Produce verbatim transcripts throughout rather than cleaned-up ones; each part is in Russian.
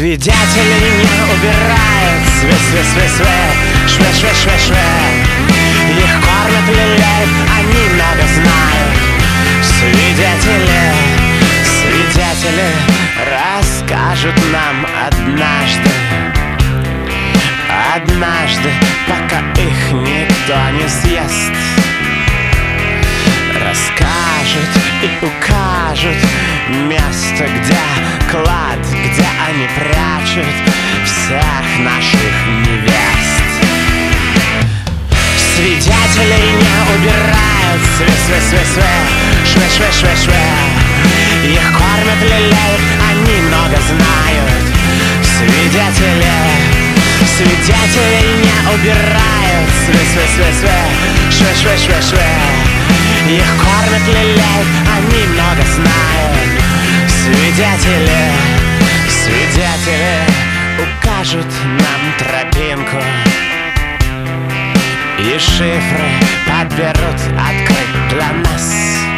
Свидетели не убирают све све све све шве шве шве шве Их кормят, лелеют, они много знают. Свидетели, свидетели расскажут нам однажды, однажды, пока их никто не съест. Расскажут и укажут место, где клад, где они прячут всех наших невест. Свидетелей не убирают све све све све шве шве шве шве Их кормят, лелеют, они много знают. Свидетели, свидетелей не убирают све све све све шве шве шве шве Их кормят, лелеют, они много знают. Свидетели, свидетели укажут нам тропинку и шифры подберут открыть для нас,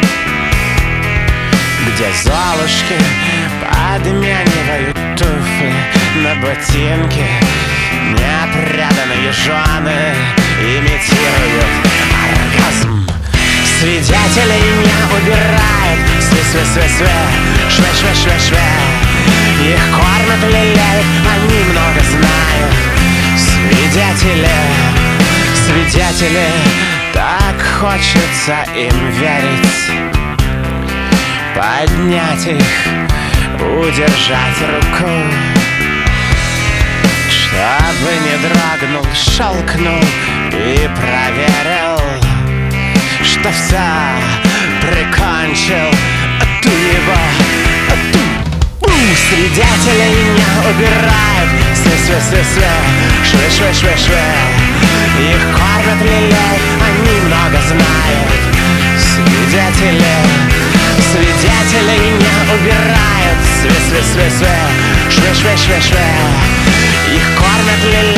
где золушки подменивают туфли на ботинки. Непреданные жены имитируют оргазм. Свидетелей не убирают све све све све шве шве шве шве Их кормят, лелеют, они много знают. Свидетели, свидетели, так хочется им верить, поднять их, удержать руку, чтобы не дрогнул, щелкнул и проверил, что все прикончил ту его, ту. Свидетелей не убирают све све све све шве шве шве шве Их кормят, лелеют, они много знают. Свидетели, свидетелей не убирают све све све све шве шве шве шве Их кормят, лелеют,